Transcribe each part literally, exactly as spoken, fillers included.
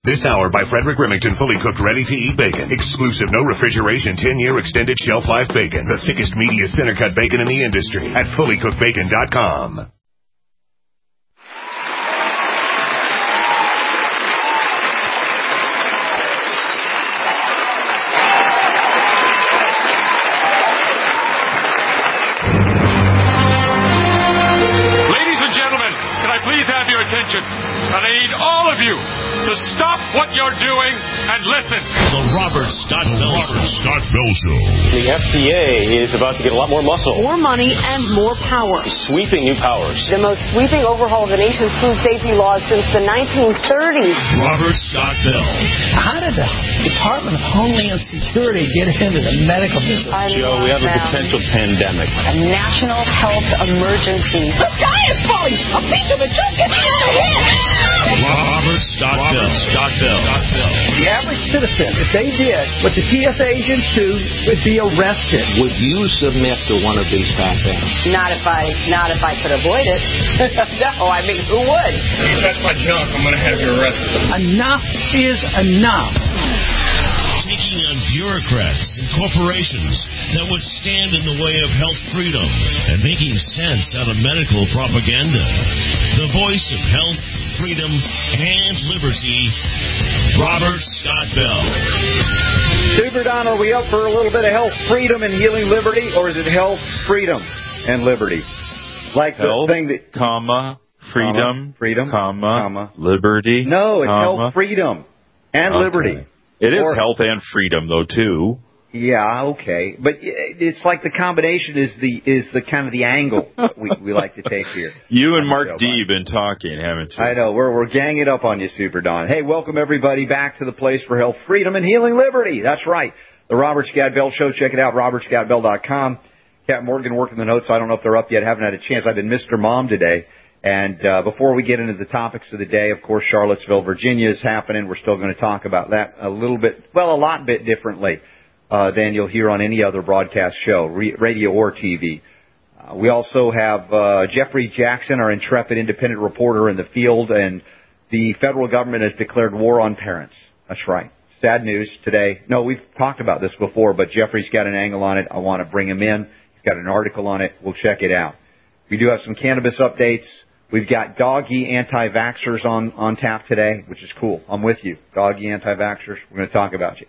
This hour by Frederick Remington, fully cooked, ready-to-eat bacon. Exclusive, no refrigeration, ten-year extended shelf life bacon. The thickest, meatiest, center-cut bacon in the industry at fully cooked bacon dot com. Attention, and I need all of you to stop what you're doing and listen. The Robert Scott Bell Show. Scott Bell Show. The F D A is about to get a lot more muscle. More money and more power. Sweeping new powers. The most sweeping overhaul of the nation's food safety laws since the nineteen thirties. Robert Scott Bell. How did the Department of Homeland Security get into the medical business? I Joe, we have a potential pandemic. A national health emergency. The sky is falling. A piece of it just get me out of here. Robert Scott Bell. Scott Bell. The average citizen, if they did what the T S A agents do, would be arrested. Would you submit to one of these backgrounds? Not if I, not if I could avoid it. No, I mean, who would? If you touch my junk, I'm going to have you arrested. Enough is enough. Taking on bureaucrats and corporations that would stand in the way of health freedom and making sense out of medical propaganda. The voice of health, freedom, and liberty, Robert Scott Bell. Super Don, are we up for a little bit of health, freedom, and healing liberty, or is it health, freedom, and liberty? Like health, the thing that... comma, freedom, comma, freedom, comma, comma, liberty. No, it's comma. health, freedom, and okay. liberty. It is or, health and freedom, though, too. Yeah, okay, but it's like the combination is the is the kind of the angle we we like to take here. You and Mark D have been talking, haven't you? I know we're we're ganging up on you, Super Don. Hey, welcome everybody back to the place for health, freedom, and healing liberty. That's right, the Robert Scott Bell Show. Check it out, robert scott bell dot com. Cat Morgan working the notes. I don't know if they're up yet. Haven't had a chance. I've been Mister Mom today. And uh, before we get into the topics of the day, of course, Charlottesville, Virginia is happening. We're still going to talk about that a little bit, well, a lot bit differently uh, than you'll hear on any other broadcast show, re- radio or T V. Uh, we also have uh, Jeffrey Jackson, our intrepid independent reporter in the field, and the federal government has declared war on parents. That's right. Sad news today. No, we've talked about this before, but Jeffrey's got an angle on it. I want to bring him in. He's got an article on it. We'll check it out. We do have some cannabis updates. We've got doggy anti-vaxxers on, on tap today, which is cool. I'm with you. Doggy anti-vaxxers. We're going to talk about you.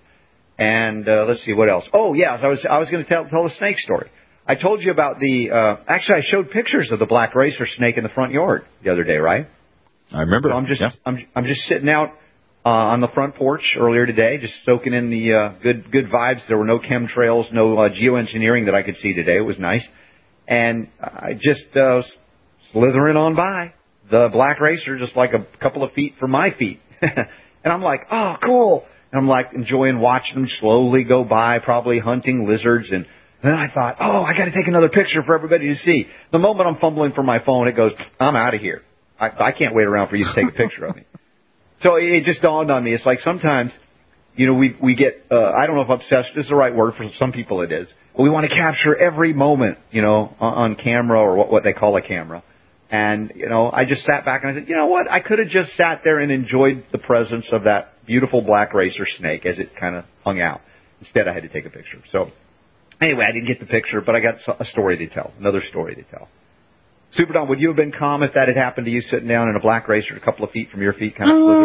And uh, let's see, what else? Oh, yeah, I was I was going to tell, tell the snake story. I told you about the, uh, actually, I showed pictures of the black racer snake in the front yard the other day, right? I remember. So I'm just yeah. I'm, I'm just sitting out uh, on the front porch earlier today, just soaking in the uh, good good vibes. There were no chemtrails, no uh, geoengineering that I could see today. It was nice. And I just... Uh, slithering on by, the black racer just like a couple of feet from my feet. And I'm like, oh, cool. And I'm like enjoying watching them slowly go by, probably hunting lizards. And then I thought, oh, I got to take another picture for everybody to see. The moment I'm fumbling for my phone, it goes, I'm out of here. I, I can't wait around for you to take a picture of me. So it just dawned on me. It's like sometimes, you know, we we get, uh, I don't know if obsessed is the right word. For some people it is. But we want to capture every moment, you know, on, on camera or what, what they call a camera. And, you know, I just sat back and I said, you know what? I could have just sat there and enjoyed the presence of that beautiful black racer snake as it kind of hung out. Instead, I had to take a picture. So, anyway, I didn't get the picture, but I got a story to tell, another story to tell. Super Don, would you have been calm if that had happened to you sitting down in a black racer a couple of feet from your feet, kind of slithered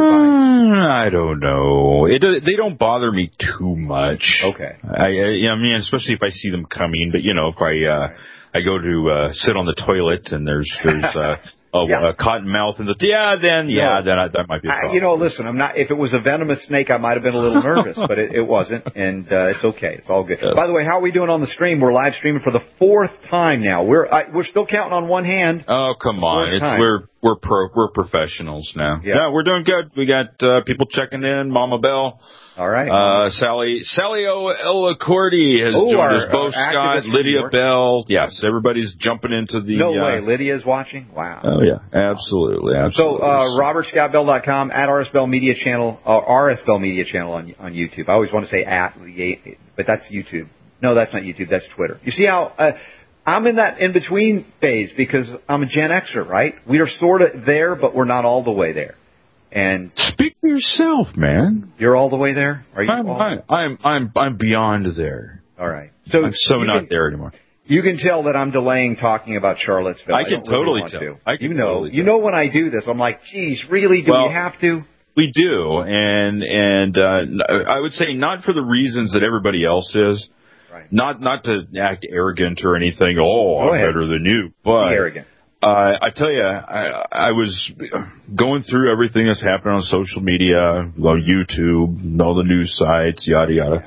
by? I don't know. It, they don't bother me too much. Okay. I, I, I mean, especially if I see them coming. But, you know, if I... Uh, I go to uh, sit on the toilet and there's there's uh, a, yeah. a cotton mouth in the yeah then yeah no. then I, that might be a problem. I, you know, listen, I'm not. If it was a venomous snake, I might have been a little nervous, but it, it wasn't, and uh, it's okay. It's all good. Yes. By the way, how are we doing on the stream? We're live streaming for the fourth time now. We're I, we're still counting on one hand. Oh come on, it's time. we're we're pro we're professionals now. Yeah, yeah we're doing good. We got uh, people checking in. Mama Bell. All right. Uh, Sally, Sally O'Elacordi has oh, joined our, us. Bo Scott, Lydia Bell. Yes, everybody's jumping into the... No uh, way. Lydia's watching? Wow. Oh, yeah. Absolutely. Absolutely. So, uh, robert scott bell dot com, at R S Bell Media Channel, uh, R S Bell Media Channel on, on YouTube. I always want to say at, but that's YouTube. No, that's not YouTube. That's Twitter. You see how... Uh, I'm in that in-between phase because I'm a Gen Xer, right? We are sort of there, but we're not all the way there. And speak for yourself, man. You're all the way there? Are you? I'm all I'm, I'm I'm I'm beyond there. All right. So I'm so not can, there anymore. You can tell that I'm delaying talking about Charlottesville. I, I can don't totally really tell. To. I can you know, totally you tell. know when I do this, I'm like, geez, really? Do well, we have to? We do, and and uh, I would say not for the reasons that everybody else is. Right. Not not to act arrogant or anything. Oh, I'm better than you. But Be arrogant. Uh, I tell you, I, I was going through everything that's happening on social media, on YouTube, all the news sites, yada yada.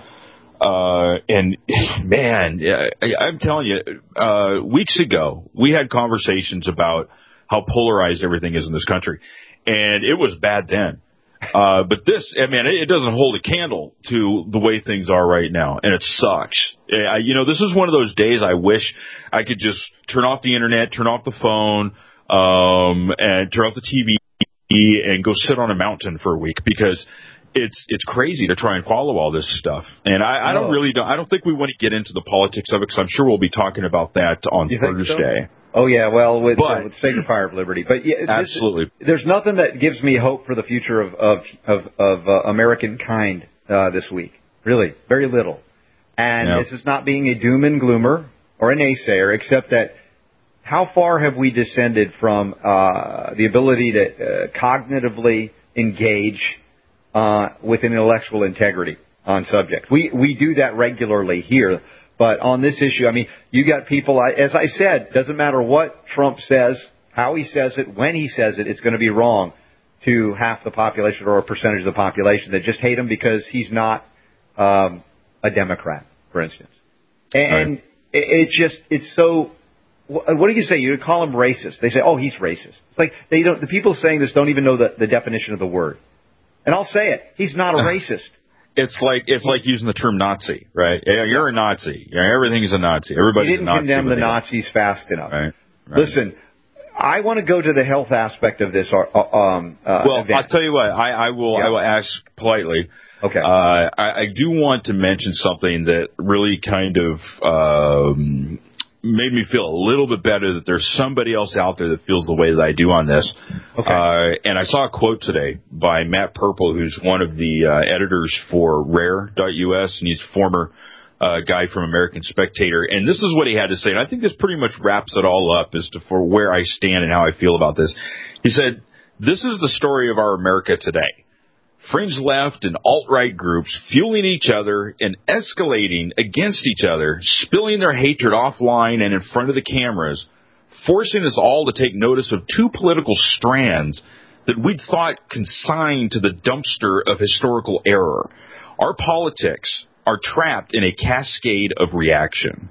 Uh, and man, I, I'm telling you, uh, weeks ago we had conversations about how polarized everything is in this country, and it was bad then. Uh, but this, I mean, it doesn't hold a candle to the way things are right now, and it sucks. I, you know, this is one of those days I wish I could just turn off the internet, turn off the phone, um, and turn off the T V and go sit on a mountain for a week, because it's it's crazy to try and follow all this stuff. And I, I don't really don't, I don't think we want to get into the politics of it, because I'm sure we'll be talking about that on you Thursday. So? Oh, yeah, well, with, but, uh, with Sacred Fire of Liberty. But yeah, this, absolutely. There's nothing that gives me hope for the future of of, of, of uh, American kind uh, this week. Really, very little. And yeah. this is not being a doom and gloomer or a naysayer, except that how far have we descended from uh, the ability to uh, cognitively engage uh, with intellectual integrity on subjects? We, we do that regularly here. But on this issue, I mean, you got people, as I said, doesn't matter what Trump says, how he says it, when he says it, it's going to be wrong to half the population or a percentage of the population that just hate him because he's not um, a Democrat, for instance. And right. it, it just, it's so, what do you say? You call him racist. They say, oh, he's racist. It's like, they don't, the people saying this don't even know the, the definition of the word. And I'll say it, he's not a racist. It's like it's like using the term Nazi, right? Yeah, you're a Nazi. Yeah, everything's a Nazi. Everybody's a Nazi. You didn't condemn the Nazis fast enough. Right, right. Listen, I want to go to the health aspect of this. Um, uh, well, event. I'll tell you what. I, I will. Yeah. I will ask politely. Okay. Uh, I, I do want to mention something that really kind of um, made me feel a little bit better that there's somebody else out there that feels the way that I do on this. Okay. Uh, and I saw a quote today by Matt Purple, who's one of the uh, editors for rare dot U S, and he's a former uh, guy from American Spectator. And this is what he had to say, and I think this pretty much wraps it all up as to for where I stand and how I feel about this. He said, "This is the story of our America today. Fringe left and alt-right groups fueling each other and escalating against each other, spilling their hatred offline and in front of the cameras, forcing us all to take notice of two political strands that we'd thought consigned to the dumpster of historical error. Our politics are trapped in a cascade of reaction."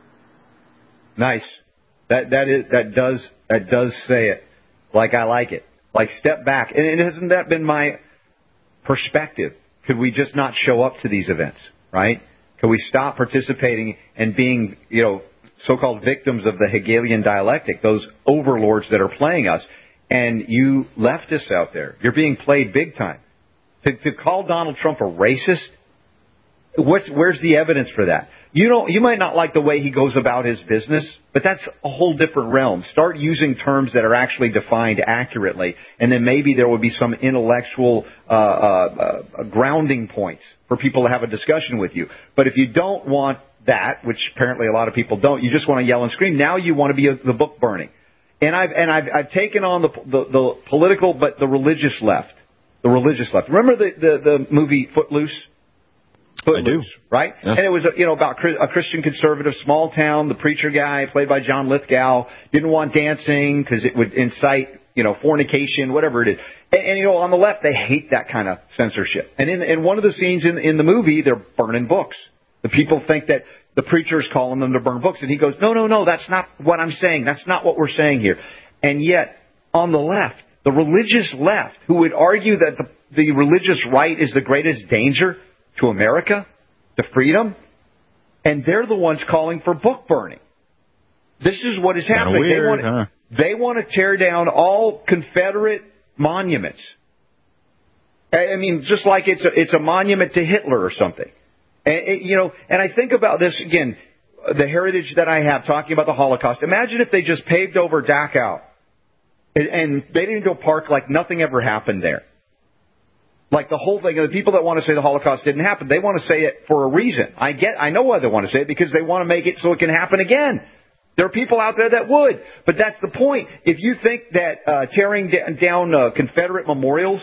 Nice. That that is that does that does say it like I like it. Like, step back. And hasn't that been my perspective? Could we just not show up to these events, right? Could we stop participating and being, you know, so-called victims of the Hegelian dialectic, those overlords that are playing us? And you left us out there. You're being played big time. To, to call Donald Trump a racist, what, where's the evidence for that? You don't, you might not like the way he goes about his business, but that's a whole different realm. Start using terms that are actually defined accurately, and then maybe there will be some intellectual uh, uh, uh, grounding points for people to have a discussion with you. But if you don't want that, which apparently a lot of people don't, you just want to yell and scream. Now you want to be a, the book burning. And I've and I've, I've taken on the, the the political, but the religious left. The religious left. Remember the the, the movie Footloose? Footloose, I do. Right? Yeah. And it was, you know, about a Christian conservative, small town. The preacher guy, played by John Lithgow, didn't want dancing because it would incite, you know, fornication, whatever it is. And, and, you know, on the left, they hate that kind of censorship. And in, in one of the scenes in, in the movie, they're burning books. The people think that the preacher is calling them to burn books. And he goes, no, no, no, that's not what I'm saying. That's not what we're saying here. And yet, on the left, the religious left, who would argue that the, the religious right is the greatest danger to America, to freedom, and they're the ones calling for book burning. This is what is happening. Weird, they want, huh? they want to tear down all Confederate monuments. I mean, just like it's a, it's a monument to Hitler or something. And, it, you know, and I think about this again, the heritage that I have talking about the Holocaust. Imagine if they just paved over Dachau and, and they didn't go park like nothing ever happened there. Like the whole thing, the people that want to say the Holocaust didn't happen, they want to say it for a reason. I get, I know why they want to say it, because they want to make it so it can happen again. There are people out there that would, but that's the point. If you think that uh, tearing d- down uh, Confederate memorials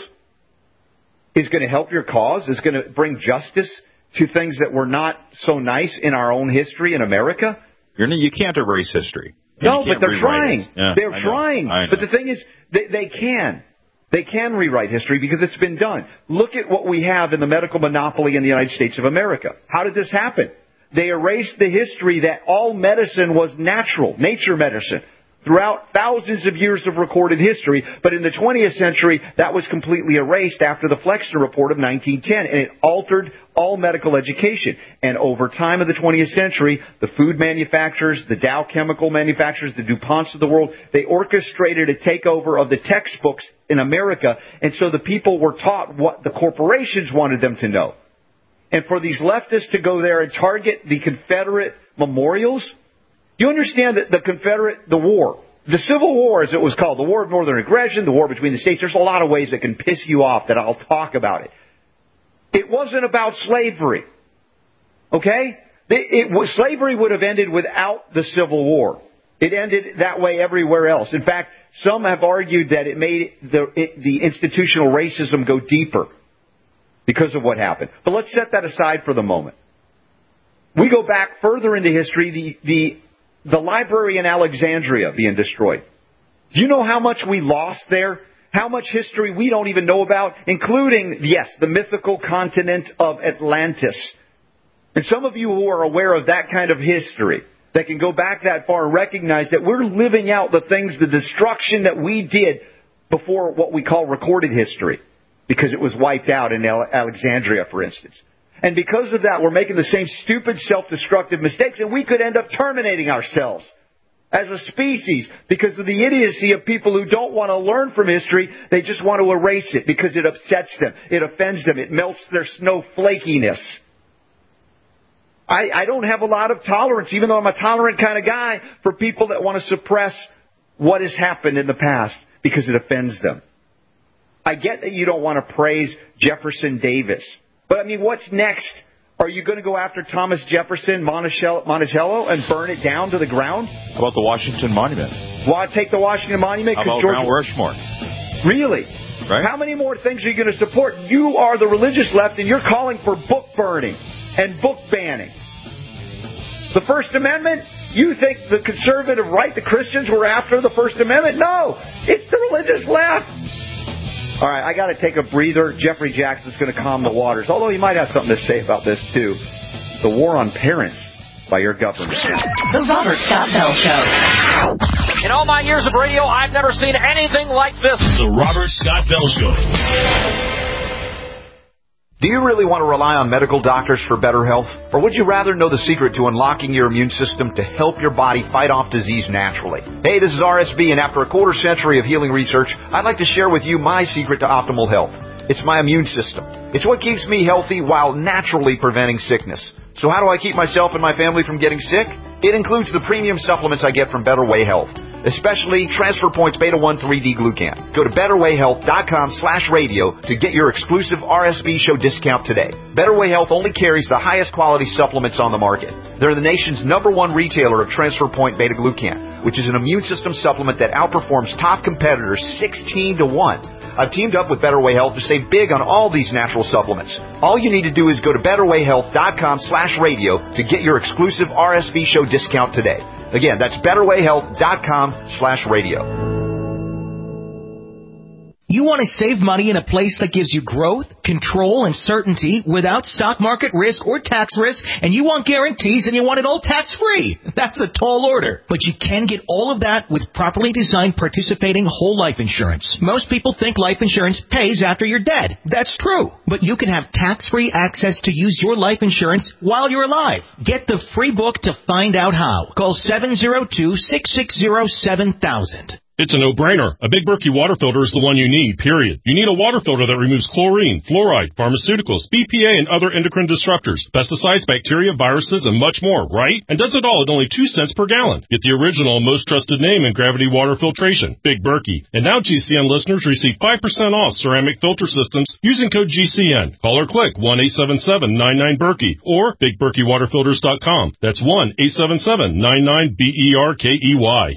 is going to help your cause, is going to bring justice to things that were not so nice in our own history in America, You're, you can't erase history. No, but they're trying. Yeah, they're I trying. I but the thing is, they, they can. They can rewrite history because it's been done. Look at what we have in the medical monopoly in the United States of America. How did this happen? They erased the history that all medicine was natural, nature medicine, throughout thousands of years of recorded history. But in the twentieth century, that was completely erased after the Flexner Report of nineteen ten, and it altered all medical education. And over time of the twentieth century, the food manufacturers, the Dow chemical manufacturers, the DuPonts of the world, they orchestrated a takeover of the textbooks in America, and so the people were taught what the corporations wanted them to know. And for these leftists to go there and target the Confederate memorials, you understand that the Confederate, the war, the Civil War as it was called, the War of Northern Aggression, the war between the states, there's a lot of ways that can piss you off that I'll talk about it. It wasn't about slavery. Okay? It, it, slavery would have ended without the Civil War. It ended that way everywhere else. In fact, some have argued that it made the, it, the institutional racism go deeper because of what happened. But let's set that aside for the moment. We go back further into history, the, the, the library in Alexandria being destroyed. Do you know how much we lost there? How much history we don't even know about, including, yes, the mythical continent of Atlantis. And some of you who are aware of that kind of history, that can go back that far and recognize that we're living out the things, the destruction that we did before what we call recorded history, because it was wiped out in Alexandria, for instance. And because of that, we're making the same stupid, self-destructive mistakes, and we could end up terminating ourselves as a species because of the idiocy of people who don't want to learn from history. They just want to erase it because it upsets them. It offends them. It melts their snowflakiness. I, I don't have a lot of tolerance, even though I'm a tolerant kind of guy, for people that want to suppress what has happened in the past because it offends them. I get that you don't want to praise Jefferson Davis. But, I mean, what's next? Are you going to go after Thomas Jefferson, Monticello, and burn it down to the ground? How about the Washington Monument? Why take the Washington Monument? How about George... Mount Rushmore? Really? Right? How many more things are you going to support? You are the religious left, and you're calling for book burning and book banning. The First Amendment? You think the conservative right, the Christians, were after the First Amendment? No, it's the religious left. All right, I got to take a breather. Jeffrey Jackson's going to calm the waters, although he might have something to say about this, too. The war on parents by your government. The Robert Scott Bell Show. In all my years of radio, I've never seen anything like this. The Robert Scott Bell Show. Do you really want to rely on medical doctors for better health? Or would you rather know the secret to unlocking your immune system to help your body fight off disease naturally? Hey, this is R S B, and after a quarter century of healing research, I'd like to share with you my secret to optimal health. It's my immune system. It's what keeps me healthy while naturally preventing sickness. So how do I keep myself and my family from getting sick? It includes the premium supplements I get from Better Way Health, especially Transfer Points Beta one three D Glucan. Go to betterwayhealth.com slash radio to get your exclusive R S B show discount today. Better Way Health only carries the highest quality supplements on the market. They're the nation's number one retailer of Transfer Point Beta Glucan, which is an immune system supplement that outperforms top competitors sixteen to one. I've teamed up with Better Way Health to save big on all these natural supplements. All you need to do is go to betterwayhealth.com slash radio to get your exclusive R S B show discount today. Again, that's betterwayhealth.com slash radio. You want to save money in a place that gives you growth, control, and certainty without stock market risk or tax risk, and you want guarantees and you want it all tax-free. That's a tall order. But you can get all of that with properly designed participating whole life insurance. Most people think life insurance pays after you're dead. That's true. But you can have tax-free access to use your life insurance while you're alive. Get the free book to find out how. Call seven zero two, six six zero, seven thousand. It's a no-brainer. A Big Berkey water filter is the one you need, period. You need a water filter that removes chlorine, fluoride, pharmaceuticals, B P A, and other endocrine disruptors, pesticides, bacteria, viruses, and much more, right? And does it all at only two cents per gallon. Get the original and most trusted name in gravity water filtration, Big Berkey. And now G C N listeners receive five percent off ceramic filter systems using code G C N. Call or click one eight seven seven nine nine Berkey or big berkey water filters dot com. That's one eight seven seven nine nine B E R K E Y.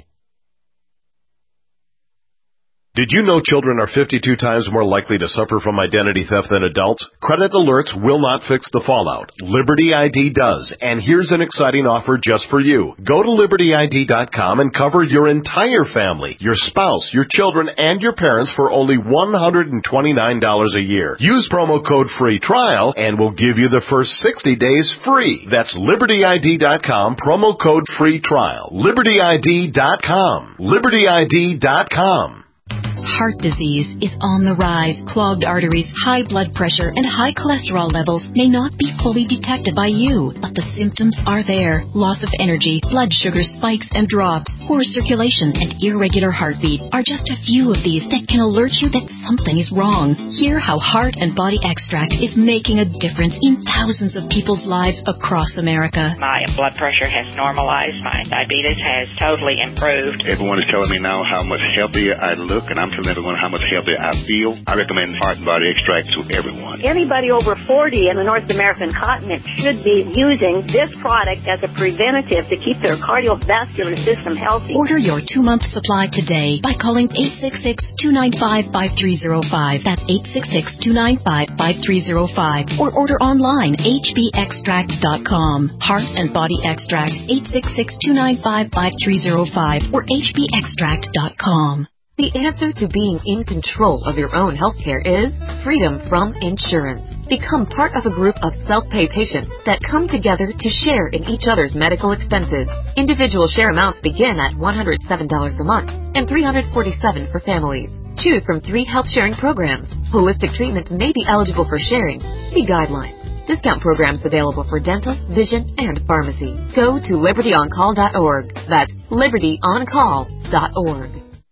Did you know children are fifty-two times more likely to suffer from identity theft than adults? Credit alerts will not fix the fallout. Liberty I D does, and here's an exciting offer just for you. Go to liberty I D dot com and cover your entire family, your spouse, your children, and your parents for only one hundred twenty-nine dollars a year. Use promo code FREE TRIAL, and we'll give you the first sixty days free. That's liberty I D dot com, promo code FREE TRIAL. liberty I D dot com. liberty I D dot com. Heart disease is on the rise. Clogged arteries, high blood pressure, and high cholesterol levels may not be fully detected by you, but the symptoms are there. Loss of energy, blood sugar spikes and drops, poor circulation, and irregular heartbeat are just a few of these that can alert you that something is wrong. Hear how Heart and Body Extract is making a difference in thousands of people's lives across America. My blood pressure has normalized. My diabetes has totally improved. Everyone is telling me now how much healthier I look, and I'm telling everyone how much healthier I feel. I recommend Heart and Body Extract to everyone. Anybody over forty in the North American continent should be using this product as a preventative to keep their cardiovascular system healthy. Order your two-month supply today by calling eight six six, two nine five, five three zero five. That's eight six six, two nine five, five three zero five. Or order online, h b extract dot com. Heart and Body Extract, eight six six, two nine five, five three zero five or h b extract dot com. The answer to being in control of your own healthcare is freedom from insurance. Become part of a group of self-pay patients that come together to share in each other's medical expenses. Individual share amounts begin at one hundred seven dollars a month and three hundred forty-seven dollars for families. Choose from three health sharing programs. Holistic treatments may be eligible for sharing. See guidelines. Discount programs available for dental, vision, and pharmacy. Go to liberty on call dot org. That's liberty on call dot org.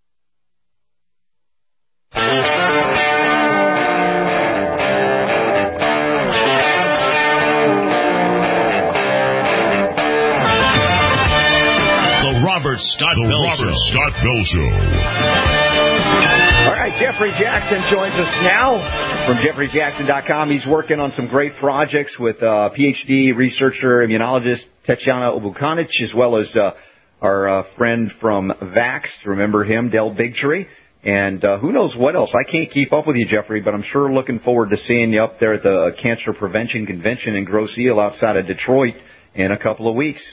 The Robert Scott Bell Robert Show. Scott Bell Show. All right, Jeffrey Jackson joins us now from jeffrey jackson dot com. He's working on some great projects with uh, PhD researcher, immunologist Tatiana Obukanich, as well as uh, our uh, friend from Vax. Remember him, Del Bigtree. And uh, who knows what else. I can't keep up with you, Jeffrey, but I'm sure looking forward to seeing you up there at the Cancer Prevention Convention in Grosse Ile outside of Detroit in a couple of weeks.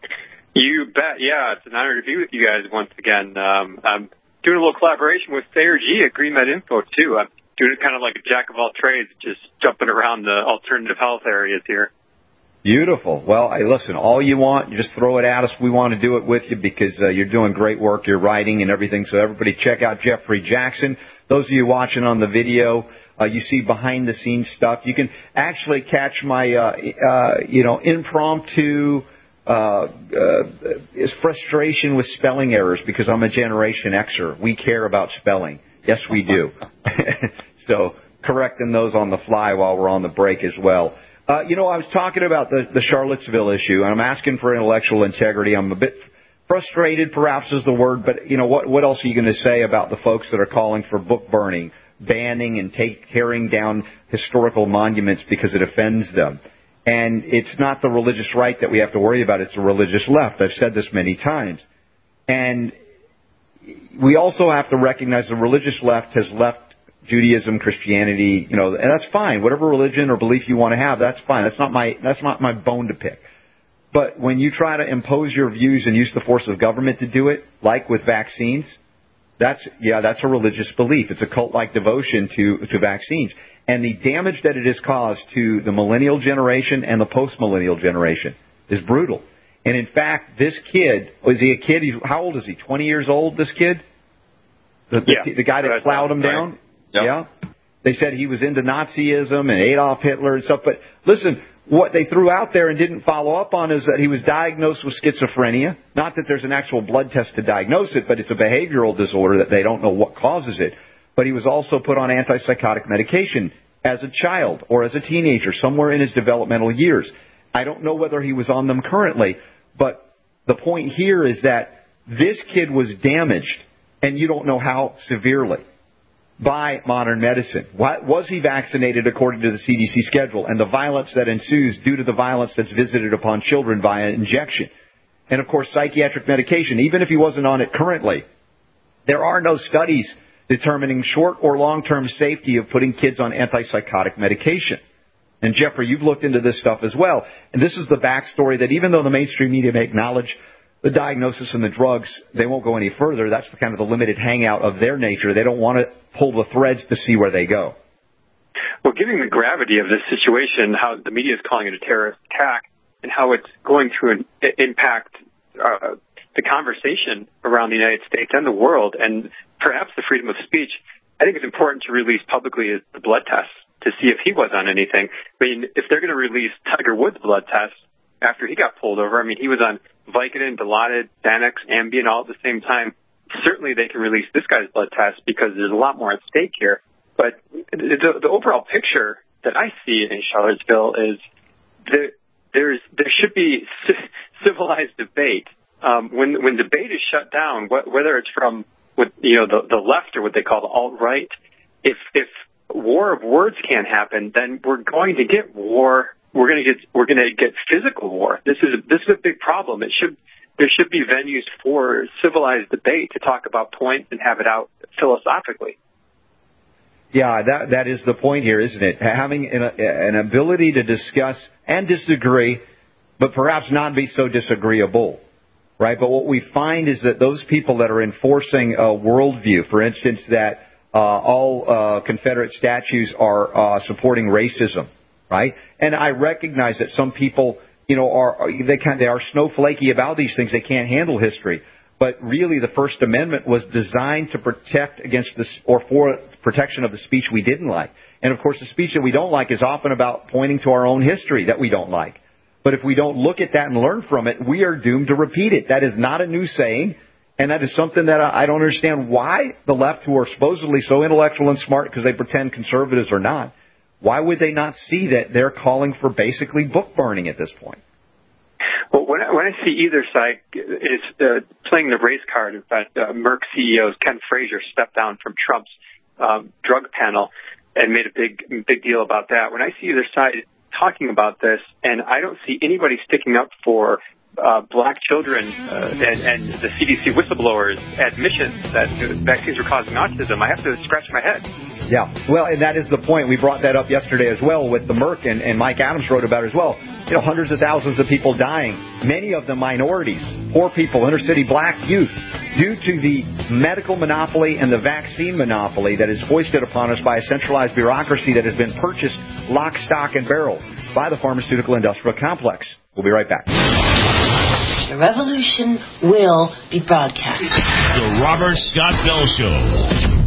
You bet. Yeah, it's an honor to be with you guys once again. Um, I'm doing a little collaboration with Thayer G at GreenMed Info, too. I'm doing it kind of like a jack of all trades, just jumping around the alternative health areas here. Beautiful. Well, I listen, all you want, you just throw it at us. We want to do it with you because uh, you're doing great work. You're writing and everything. So everybody check out Jeffrey Jackson. Those of you watching on the video, uh, you see behind-the-scenes stuff. You can actually catch my, uh, uh, you know, impromptu uh, uh, is frustration with spelling errors because I'm a Generation Xer. We care about spelling. Yes, we do. So correcting those on the fly while we're on the break as well. Uh, you know, I was talking about the, the Charlottesville issue, and I'm asking for intellectual integrity. I'm a bit frustrated, perhaps is the word, but, you know, what, what else are you going to say about the folks that are calling for book burning, banning and take, tearing down historical monuments because it offends them? And it's not the religious right that we have to worry about. It's the religious left. I've said this many times. And we also have to recognize the religious left has left Judaism, Christianity, you know, and that's fine. Whatever religion or belief you want to have, that's fine. That's not my that's not my bone to pick. But when you try to impose your views and use the force of government to do it, like with vaccines, that's yeah, that's a religious belief. It's a cult-like devotion to to vaccines, and the damage that it has caused to the millennial generation and the post-millennial generation is brutal. And in fact, this kid, is he a kid? He's, how old is he? twenty years old. This kid, the the, yeah, the guy that plowed him down. Yep. Yeah. They said he was into Nazism and Adolf Hitler and stuff. But listen, what they threw out there and didn't follow up on is that he was diagnosed with schizophrenia. Not that there's an actual blood test to diagnose it, but it's a behavioral disorder that they don't know what causes it. But he was also put on antipsychotic medication as a child or as a teenager, somewhere in his developmental years. I don't know whether he was on them currently, but the point here is that this kid was damaged, and you don't know how severely, by modern medicine. Was he vaccinated according to the C D C schedule and the violence that ensues due to the violence that's visited upon children via injection? And, of course, psychiatric medication, even if he wasn't on it currently, there are no studies determining short or long-term safety of putting kids on antipsychotic medication. And, Jeffrey, you've looked into this stuff as well. And this is the backstory that even though the mainstream media may acknowledge the diagnosis and the drugs, they won't go any further. That's the kind of the limited hangout of their nature. They don't want to pull the threads to see where they go. Well, given the gravity of this situation, how the media is calling it a terrorist attack, and how it's going to in- impact uh, the conversation around the United States and the world, and perhaps the freedom of speech, I think it's important to release publicly the blood tests to see if he was on anything. I mean, if they're going to release Tiger Woods' blood tests after he got pulled over, I mean, he was on Vicodin, Dilaudid, Xanax, Ambien all at the same time. Certainly they can release this guy's blood test because there's a lot more at stake here. But the, the overall picture that I see in Charlottesville is that there's, there should be civilized debate. Um, when, when debate is shut down, wh- whether it's from what, you know, the, the left or what they call the alt-right, if, if war of words can't happen, then we're going to get war. We're going to get, we're going to get physical war. This is, a, this is a big problem. It should, there should be venues for civilized debate to talk about points and have it out philosophically. Yeah, that that is the point here, isn't it? Having an, an ability to discuss and disagree, but perhaps not be so disagreeable, right? But what we find is that those people that are enforcing a worldview, for instance, that uh, all uh, Confederate statues are uh, supporting racism, right? And I recognize that some people, you know, are they kind they are snowflakey about these things. They can't handle history. But really, the First Amendment was designed to protect against this, or for protection of the speech we didn't like. And of course, the speech that we don't like is often about pointing to our own history that we don't like. But if we don't look at that and learn from it, we are doomed to repeat it. That is not a new saying, and that is something that I don't understand why the left, who are supposedly so intellectual and smart because they pretend conservatives are not, why would they not see that they're calling for basically book burning at this point? Well, when I, when I see either side is uh, playing the race card, in fact, uh, Merck C E O Ken Frazier stepped down from Trump's um, drug panel and made a big big deal about that. When I see either side talking about this, and I don't see anybody sticking up for uh, black children uh, and, and the C D C whistleblowers' admissions that vaccines were causing autism, I have to scratch my head. Yeah, well, and that is the point. We brought that up yesterday as well with the Merck, and, and Mike Adams wrote about it as well. You know, hundreds of thousands of people dying, many of them minorities, poor people, inner city black youth, due to the medical monopoly and the vaccine monopoly that is foisted upon us by a centralized bureaucracy that has been purchased lock, stock, and barrel by the pharmaceutical industrial complex. We'll be right back. The revolution will be broadcast. The Robert Scott Bell Show.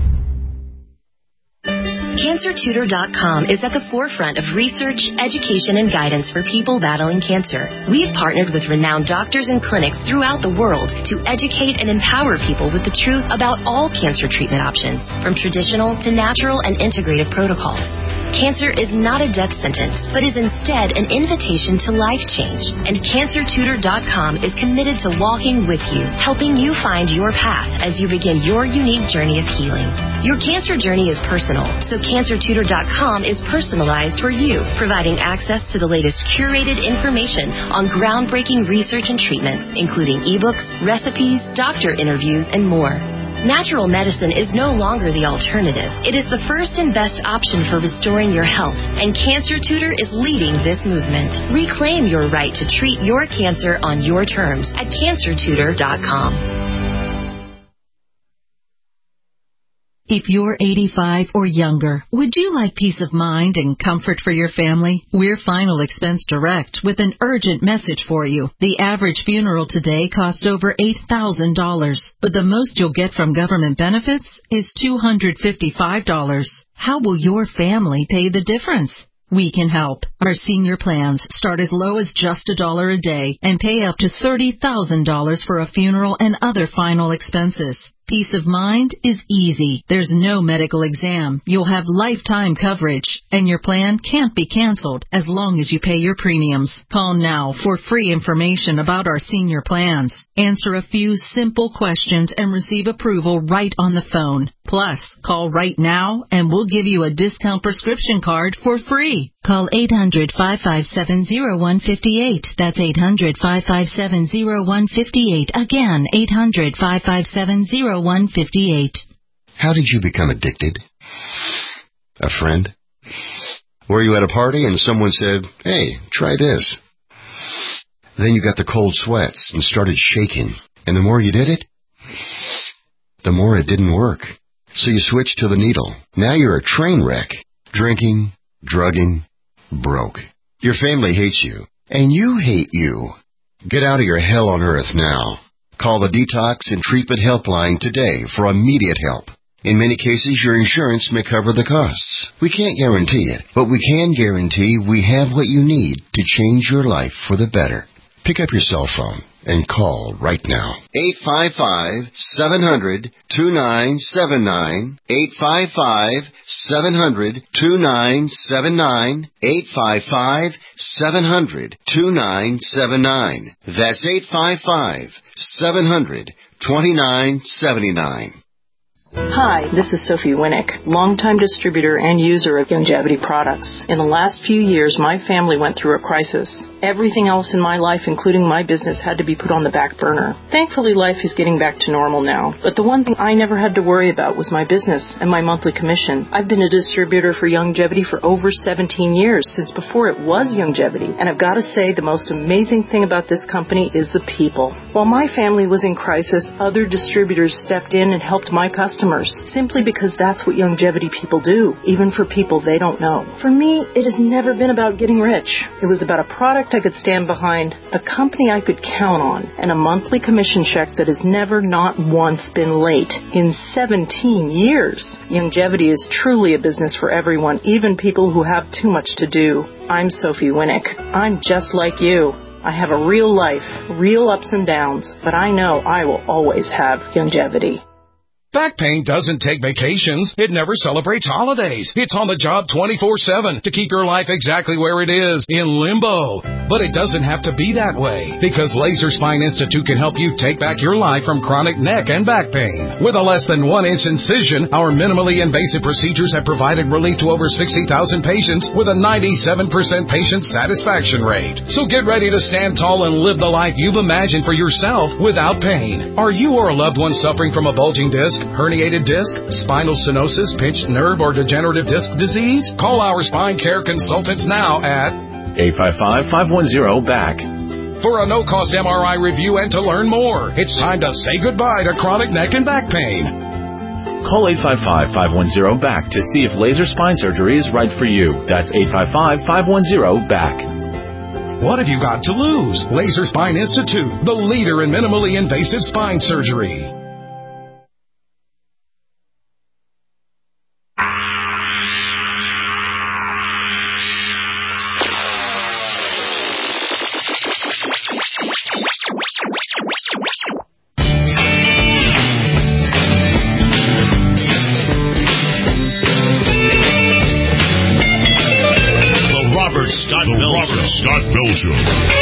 Cancer Tutor dot com is at the forefront of research, education, and guidance for people battling cancer. We've partnered with renowned doctors and clinics throughout the world to educate and empower people with the truth about all cancer treatment options, from traditional to natural and integrative protocols. Cancer is not a death sentence, but is instead an invitation to life change. And Cancer Tutor dot com is committed to walking with you, helping you find your path as you begin your unique journey of healing. Your cancer journey is personal, so Cancer Tutor dot com is personalized for you, providing access to the latest curated information on groundbreaking research and treatments, including ebooks, recipes, doctor interviews, and more. Natural medicine is no longer the alternative. It is the first and best option for restoring your health, and Cancer Tutor is leading this movement. Reclaim your right to treat your cancer on your terms at Cancer Tutor dot com. If you're eighty-five or younger, would you like peace of mind and comfort for your family? We're Final Expense Direct with an urgent message for you. The average funeral today costs over eight thousand dollars, but the most you'll get from government benefits is two hundred fifty-five dollars. How will your family pay the difference? We can help. Our senior plans start as low as just a dollar a day and pay up to thirty thousand dollars for a funeral and other final expenses. Peace of mind is easy. There's no medical exam. You'll have lifetime coverage, and your plan can't be canceled as long as you pay your premiums. Call now for free information about our senior plans. Answer a few simple questions and receive approval right on the phone. Plus, call right now and we'll give you a discount prescription card for free. Call eight hundred, five five seven, zero one five eight. That's eight hundred, five five seven, zero one five eight. Again, eight hundred, five five seven, zero one five eight. How did you become addicted? A friend? Were you at a party and someone said, hey, try this? Then you got the cold sweats and started shaking. And the more you did it, the more it didn't work. So you switched to the needle. Now you're a train wreck. Drinking, drugging, broke. Your family hates you, and you hate you. Get out of your hell on earth now. Call the Detox and Treatment Helpline today for immediate help. In many cases, your insurance may cover the costs. We can't guarantee it, but we can guarantee we have what you need to change your life for the better. Pick up your cell phone and call right now. eight five five, seven hundred, two nine seven nine. eight five five, seven hundred, two nine seven nine. eight five five, seven hundred, two nine seven nine. That's eight five five, seven hundred, two nine seven nine. Hi, this is Sophie Winnick, longtime distributor and user of Youngevity products. In the last few years, my family went through a crisis. Everything else in my life, including my business, had to be put on the back burner. Thankfully, life is getting back to normal now. But the one thing I never had to worry about was my business and my monthly commission. I've been a distributor for Youngevity for over seventeen years, since before it was Youngevity. And I've got to say, the most amazing thing about this company is the people. While my family was in crisis, other distributors stepped in and helped my customers, simply because that's what Youngevity people do, even for people they don't know. For me, it has never been about getting rich. It was about a product I could stand behind, a company I could count on, and a monthly commission check that has never, not once, been late in seventeen years. Youngevity is truly a business for everyone, even people who have too much to do. I'm Sophie Winnick. I'm just like you. I have a real life, real ups and downs, but I know I will always have Youngevity. Back pain doesn't take vacations. It never celebrates holidays. It's on the job twenty-four seven to keep your life exactly where it is, in limbo. But it doesn't have to be that way, because Laser Spine Institute can help you take back your life from chronic neck and back pain. With a less than one inch incision, our minimally invasive procedures have provided relief to over sixty thousand patients with a ninety-seven percent patient satisfaction rate. So get ready to stand tall and live the life you've imagined for yourself without pain. Are you or a loved one suffering from a bulging disc, herniated disc, spinal stenosis, pinched nerve, or degenerative disc disease? Call our spine care consultants now at eight five five, five one zero, B A C. For a no-cost M R I review and to learn more. It's time to say goodbye to chronic neck and back pain. Call eight five five, five one zero, B A C to see if laser spine surgery is right for you. That's eight five five, five one zero, B A C. What have you got to lose? Laser Spine Institute, the leader in minimally invasive spine surgery. Scott Bell Show.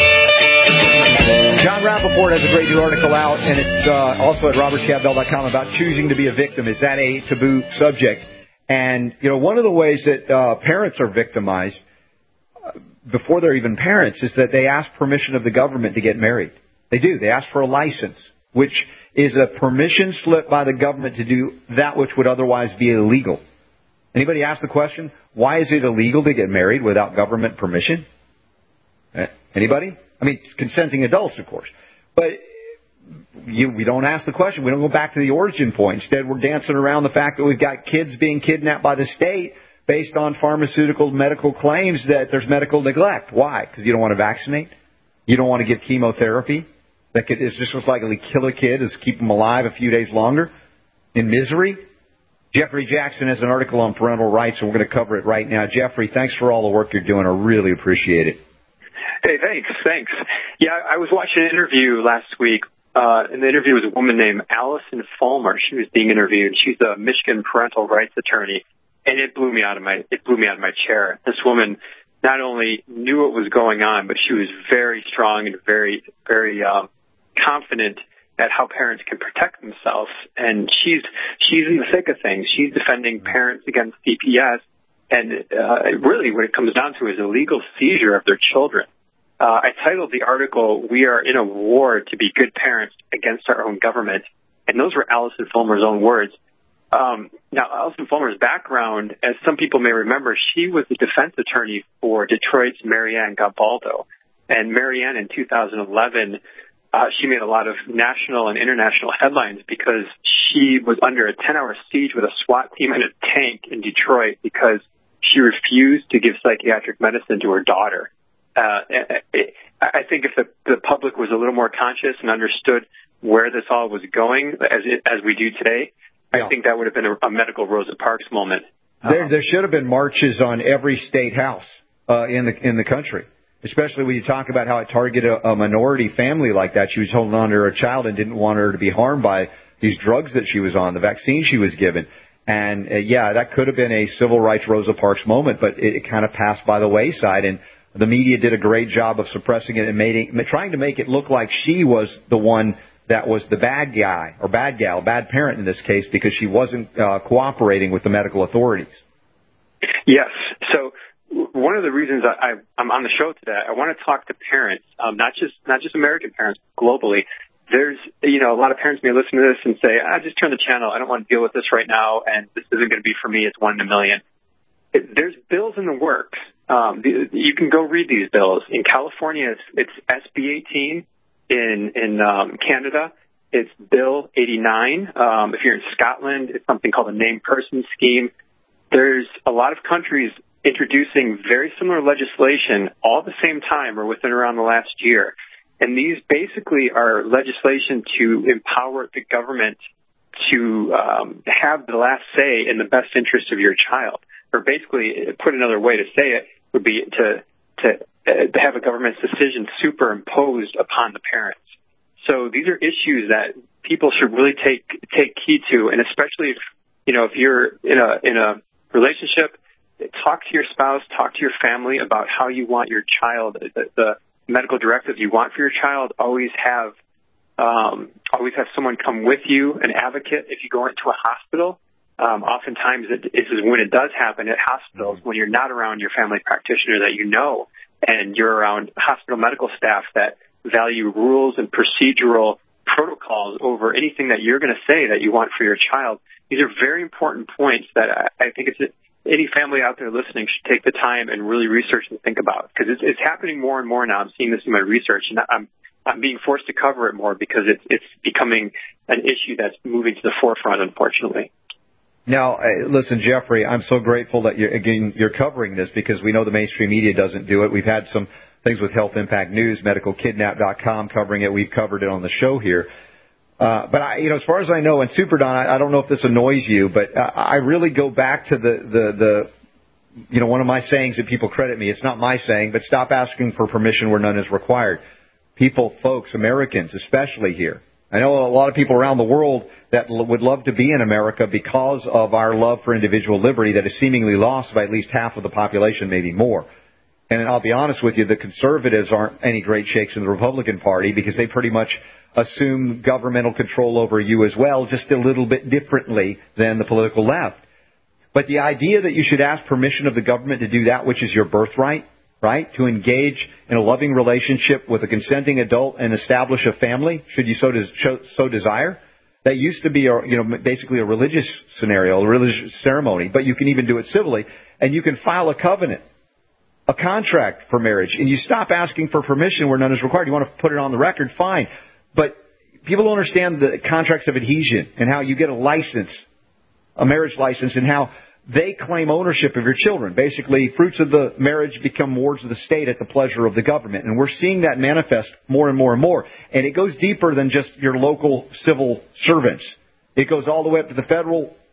John Rappaport has a great new article out, and it's uh, also at robert scott bell dot com about choosing to be a victim. Is that a taboo subject? And, you know, one of the ways that uh, parents are victimized uh, before they're even parents is that they ask permission of the government to get married. They do. They ask for a license, which is a permission slip by the government to do that which would otherwise be illegal. Anybody ask the question, why is it illegal to get married without government permission? Anybody? I mean, consenting adults, of course. But you, we don't ask the question. We don't go back to the origin point. Instead, we're dancing around the fact that we've got kids being kidnapped by the state based on pharmaceutical medical claims that there's medical neglect. Why? Because you don't want to vaccinate? You don't want to give chemotherapy that could is just as likely kill a kid as keep them alive a few days longer in misery? Jeffrey Jackson has an article on parental rights, and we're going to cover it right now. Jeffrey, thanks for all the work you're doing. I really appreciate it. Hey, thanks, thanks. Yeah, I was watching an interview last week, uh, and the interview was a woman named Allison Fulmer. She was being interviewed. She's a Michigan parental rights attorney, and it blew me out of my it blew me out of my chair. This woman not only knew what was going on, but she was very strong and very, very um, confident at how parents can protect themselves. And she's she's in the thick of things. She's defending parents against C P S, and uh, really what it comes down to is illegal seizure of their children. Uh, I titled the article, "We Are in a War to Be Good Parents Against Our Own Government," and those were Allison Fulmer's own words. Um, now, Allison Fulmer's background, as some people may remember, she was the defense attorney for Detroit's Marianne Gabaldo. And Marianne, in two thousand eleven, uh, she made a lot of national and international headlines because she was under a ten-hour siege with a SWAT team and a tank in Detroit because she refused to give psychiatric medicine to her daughter. Uh, it, I think if the, the public was a little more conscious and understood where this all was going, as it, as we do today, I think that would have been a, a medical Rosa Parks moment. There, there should have been marches on every state house uh, in the in the country, especially when you talk about how it targeted a, a minority family like that. She was holding on to her child and didn't want her to be harmed by these drugs that she was on, the vaccine she was given. And, uh, yeah, that could have been a civil rights Rosa Parks moment, but it, it kind of passed by the wayside. And the media did a great job of suppressing it and made it, trying to make it look like she was the one that was the bad guy or bad gal, bad parent in this case, because she wasn't uh, cooperating with the medical authorities. Yes. So one of the reasons I, I, I'm on the show today, I want to talk to parents, um, not just not just American parents, globally. There's, you know, a lot of parents may listen to this and say, I just turn the channel. I don't want to deal with this right now, and this isn't going to be for me. It's one in a million. It, there's bills in the works. Um, the, you can go read these bills. In California, it's, it's S B eighteen. In in um, Canada, it's Bill eighty-nine. Um, if you're in Scotland, it's something called a named person scheme. There's a lot of countries introducing very similar legislation all at the same time or within around the last year. And these basically are legislation to empower the government to um, have the last say in the best interest of your child. Or basically, put another way to say it, would be to to to have a government's decision superimposed upon the parents. So these are issues that people should really take take heed to, and especially if you know if you're in a in a relationship, talk to your spouse, talk to your family about how you want your child. The, the medical directives you want for your child, always have um, always have someone come with you, an advocate. If you go into a hospital, um, oftentimes it, it is when it does happen at hospitals, when you're not around your family practitioner that you know. And you're around hospital medical staff that value rules and procedural protocols over anything that you're going to say that you want for your child. These are very important points that I, I think it's any family out there listening should take the time and really research and think about, because it's, it's happening more and more now. I'm seeing this in my research, and I'm I'm being forced to cover it more because it's it's becoming an issue that's moving to the forefront, unfortunately. Now, listen, Jeffrey, I'm so grateful that you're, again, you're covering this because we know the mainstream media doesn't do it. We've had some things with Health Impact News, medical kidnap dot com covering it. We've covered it on the show here. Uh, but, I, you know, as far as I know, and Super Don, I, I don't know if this annoys you, but uh, I really go back to the, the, the, you know, one of my sayings that people credit me. It's not my saying, but stop asking for permission where none is required. People, folks, Americans, especially here. I know a lot of people around the world that would love to be in America because of our love for individual liberty that is seemingly lost by at least half of the population, maybe more. And I'll be honest with you, the conservatives aren't any great shakes in the Republican Party because they pretty much assume governmental control over you as well, just a little bit differently than the political left. But the idea that you should ask permission of the government to do that which is your birthright, right, to engage in a loving relationship with a consenting adult and establish a family, should you so, des- so desire. That used to be, a, you know, basically a religious scenario, a religious ceremony, but you can even do it civilly, and you can file a covenant, a contract for marriage, and you stop asking for permission where none is required. You want to put it on the record, fine. But people don't understand the contracts of adhesion and how you get a license, a marriage license, and how they claim ownership of your children. Basically, fruits of the marriage become wards of the state at the pleasure of the government. And we're seeing that manifest more and more and more. And it goes deeper than just your local civil servants. It goes all the way up to the federal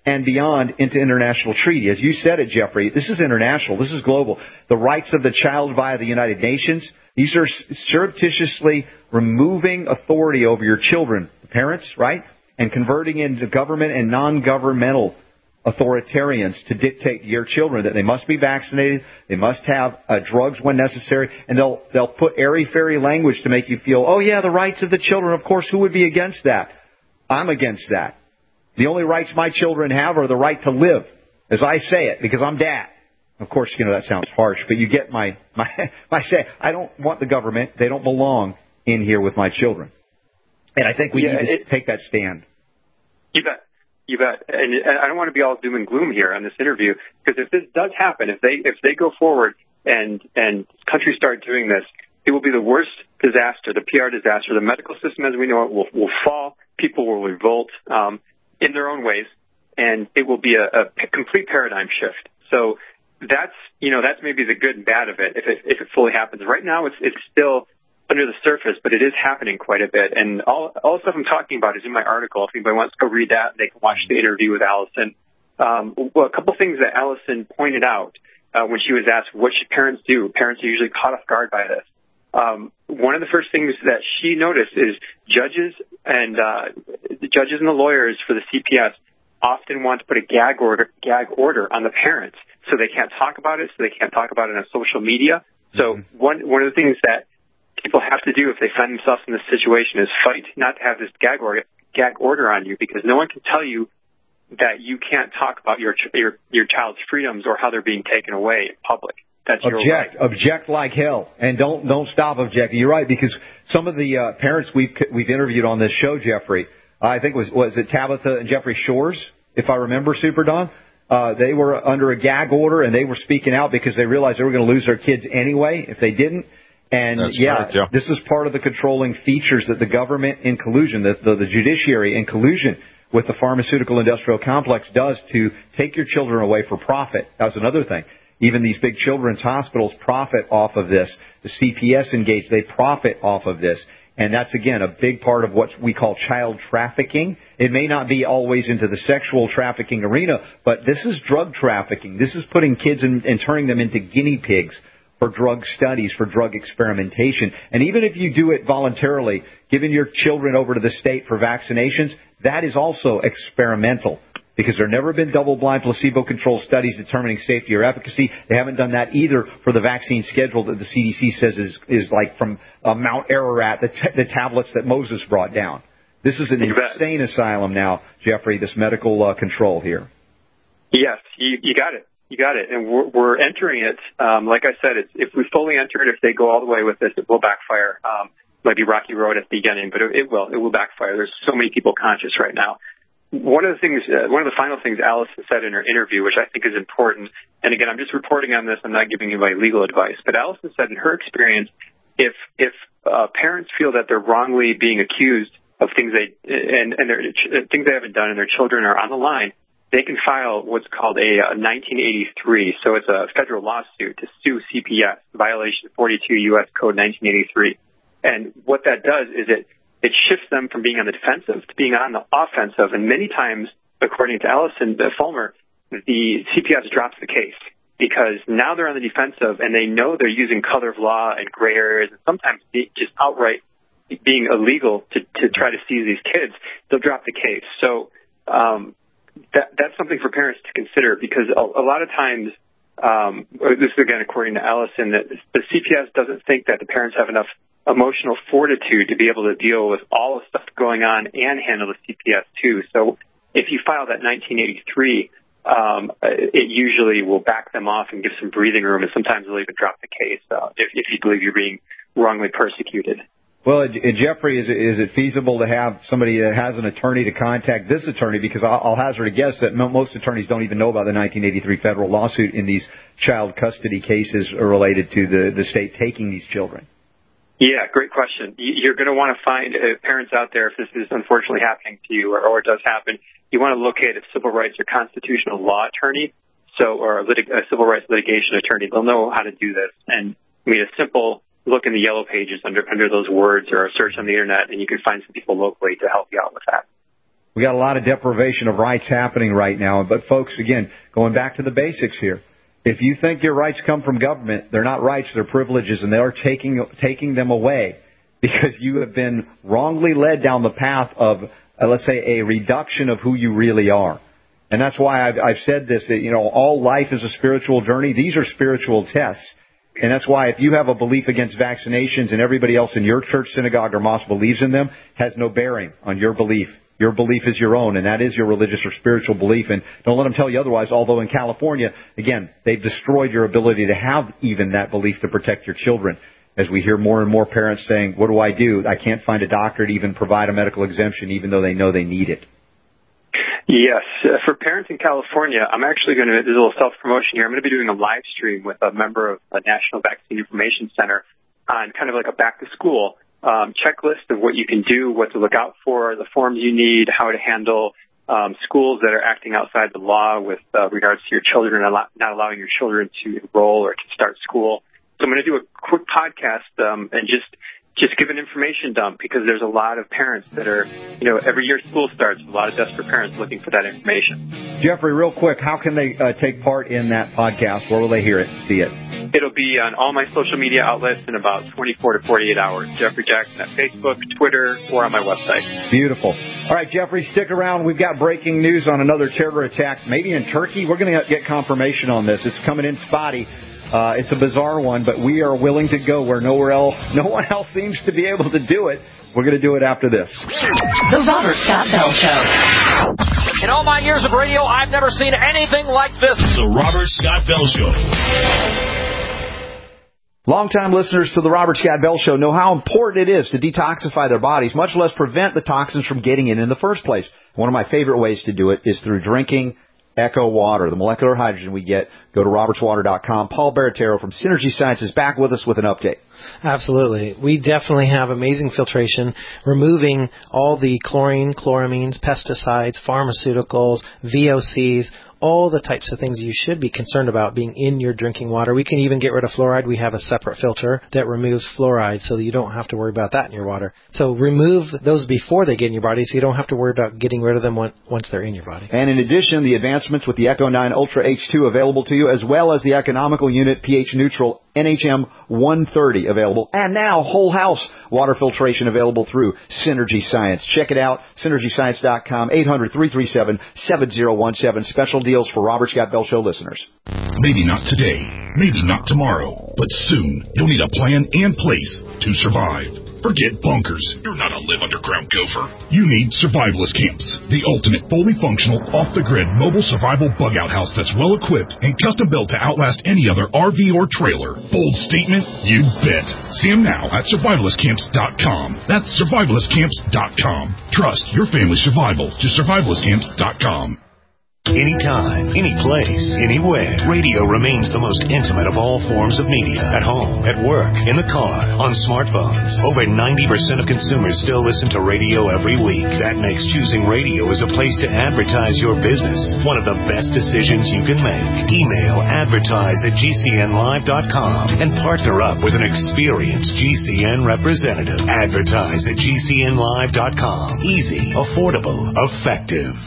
and beyond into international treaty. As you said it, Jeffrey, this is international. This is global. The rights of the child via the United Nations, these are surreptitiously removing authority over your children, the parents, right, and converting into government and non-governmental authoritarians to dictate to your children that they must be vaccinated, they must have uh, drugs when necessary, and they'll they'll put airy-fairy language to make you feel, oh, yeah, the rights of the children, of course, who would be against that? I'm against that. The only rights my children have are the right to live, as I say it, because I'm dad. Of course, you know, that sounds harsh, but you get my, my, my say. I don't want the government. They don't belong in here with my children. And I think we yeah, need to it, take that stand. You bet. You bet. And, and I don't want to be all doom and gloom here on this interview, because if this does happen, if they if they go forward and and countries start doing this, it will be the worst disaster, the P R disaster. The medical system as we know it will, will fall. People will revolt um, in their own ways, and it will be a, a p- complete paradigm shift. So that's, you know, that's maybe the good and bad of it if it, if it fully happens. Right now it's it's still under the surface, but it is happening quite a bit. And all, all the stuff I'm talking about is in my article. If anybody wants to go read that, they can watch the interview with Allison. Um, well, a couple things that Allison pointed out uh, when she was asked, what should parents do? Parents are usually caught off guard by this. Um, one of the first things that she noticed is judges and uh, the judges and the lawyers for the C P S often want to put a gag order, gag order on the parents, so they can't talk about it, so they can't talk about it on social media. So mm-hmm. one one of the things that people have to do if they find themselves in this situation is fight not to have this gag order, gag order on you, because no one can tell you that you can't talk about your your your child's freedoms or how they're being taken away in public. That's object, your right. object like hell, and don't don't stop objecting. You're right, because some of the uh, parents we've we've interviewed on this show, Jeffrey, I think was was it Tabitha and Jeffrey Shores, if I remember, Super Don. Uh, they were under a gag order, and they were speaking out because they realized they were going to lose their kids anyway if they didn't. And yeah, right, yeah, this is part of the controlling features that the government in collusion, the, the, the judiciary in collusion with the pharmaceutical industrial complex does to take your children away for profit. That's another thing. Even these big children's hospitals profit off of this. The C P S engaged, they profit off of this. And that's, again, a big part of what we call child trafficking. It may not be always into the sexual trafficking arena, but this is drug trafficking. This is putting kids in, and turning them into guinea pigs for drug studies, for drug experimentation. And even if you do it voluntarily, giving your children over to the state for vaccinations, that is also experimental, because there have never been double-blind placebo-controlled studies determining safety or efficacy. They haven't done that either for the vaccine schedule that the C D C says is, is like from uh, Mount Ararat, the, t- the tablets that Moses brought down. This is an insane asylum now, Jeffrey, this medical uh, control here. Yes, you, you got it. You got it. And we're, we're entering it. Um, like I said, it's, if we fully enter it, if they go all the way with this, it will backfire. Um, might be rocky road at the beginning, but it, it will. It will backfire. There's so many people conscious right now. One of the things, uh, one of the final things Allison said in her interview, which I think is important, and again, I'm just reporting on this, I'm not giving anybody legal advice, but Allison said in her experience, if if uh, parents feel that they're wrongly being accused of things they and and their, things they haven't done and their children are on the line, they can file what's called a, a nineteen eighty-three, so it's a federal lawsuit to sue C P S, violation forty-two U S Code nineteen eighty-three. And what that does is it It shifts them from being on the defensive to being on the offensive. And many times, according to Allison Fulmer, the C P S drops the case because now they're on the defensive and they know they're using color of law and gray areas and sometimes just outright being illegal to, to try to seize these kids. They'll drop the case. So um, that, that's something for parents to consider, because a, a lot of times, um, this is again according to Allison, that the C P S doesn't think that the parents have enough emotional fortitude to be able to deal with all the stuff going on and handle the C P S too. So if you file that nineteen eighty-three, um, it usually will back them off and give some breathing room, and sometimes they'll even drop the case uh, if, if you believe you're being wrongly persecuted. Well, Jeffrey, is it, is it feasible to have somebody that has an attorney to contact this attorney? Because I'll, I'll hazard a guess that most attorneys don't even know about the nineteen eighty-three federal lawsuit in these child custody cases related to the, the state taking these children. Yeah, great question. You're going to want to find uh, parents out there, if this is unfortunately happening to you, or, or it does happen, you want to locate a civil rights or constitutional law attorney, so or a, litig- a civil rights litigation attorney. They'll know how to do this. And I mean, a simple look in the yellow pages under under those words, or a search on the internet, and you can find some people locally to help you out with that. We got a lot of deprivation of rights happening right now. But folks, again, going back to the basics here, if you think your rights come from government, they're not rights, they're privileges, and they are taking taking them away because you have been wrongly led down the path of, uh, let's say, a reduction of who you really are. And that's why I've, I've said this, that, you know, all life is a spiritual journey. These are spiritual tests. And that's why if you have a belief against vaccinations and everybody else in your church, synagogue, or mosque believes in them, has no bearing on your belief. Your belief is your own, and that is your religious or spiritual belief. And don't let them tell you otherwise, although in California, again, they've destroyed your ability to have even that belief to protect your children. As we hear more and more parents saying, what do I do? I can't find a doctor to even provide a medical exemption, even though they know they need it. Yes. Uh, for parents in California, I'm actually going to, there's a little self-promotion here. I'm going to be doing a live stream with a member of the National Vaccine Information Center on kind of like a back-to-school um, checklist of what you can do, what to look out for, the forms you need, how to handle um, schools that are acting outside the law with uh, regards to your children, not allowing your children to enroll or to start school. So I'm going to do a quick podcast um, and just just give an information dump because there's a lot of parents that are, you know, every year school starts, a lot of desperate parents looking for that information. Jeffrey, real quick, how can they uh, take part in that podcast? Where will they hear it, see it? It'll be on all my social media outlets in about twenty-four to forty-eight hours. Jeffrey Jackson at Facebook, Twitter, or on my website. Beautiful. All right, Jeffrey, stick around. We've got breaking news on another terror attack, maybe in Turkey. We're going to get confirmation on this. It's coming in spotty. Uh, it's a bizarre one, but we are willing to go where nowhere else, no one else seems to be able to do it. We're going to do it after this. The Robert Scott Bell Show. In all my years of radio, I've never seen anything like this. The Robert Scott Bell Show. Longtime listeners to the Robert Scott Bell Show know how important it is to detoxify their bodies, much less prevent the toxins from getting in in the first place. One of my favorite ways to do it is through drinking Echo Water, the molecular hydrogen we get. Go to roberts water dot com. Paul Baratero from Synergy Science is back with us with an update. Absolutely. We definitely have amazing filtration, removing all the chlorine, chloramines, pesticides, pharmaceuticals, V O Cs, all the types of things you should be concerned about being in your drinking water. We can even get rid of fluoride. We have a separate filter that removes fluoride so that you don't have to worry about that in your water. So remove those before they get in your body so you don't have to worry about getting rid of them once they're in your body. And in addition, the advancements with the Echo nine Ultra H two available to you, as well as the economical unit pH neutral N H M one thirty available. And now whole house water filtration available through Synergy Science. Check it out, synergy science dot com, eight hundred, three three seven, seven zero one seven. Special deals for Robert Scott Bell Show listeners. Maybe not today, maybe not tomorrow, but soon you'll need a plan and place to survive. Forget bunkers. You're not a live underground gopher. You need survivalist camps, the ultimate fully functional, off-the-grid mobile survival bug-out house that's well-equipped and custom-built to outlast any other R V or trailer. Bold statement? You bet. See them now at survivalist camps dot com. That's survivalist camps dot com. Trust your family's survival to survivalist camps dot com. Anytime, any place, anywhere, radio remains the most intimate of all forms of media. At home, at work, in the car, on smartphones. Over ninety percent of consumers still listen to radio every week. That makes choosing radio as a place to advertise your business one of the best decisions you can make. Email advertise at G C N live dot com and partner up with an experienced G C N representative. Advertise at G C N live dot com. Easy, affordable, effective.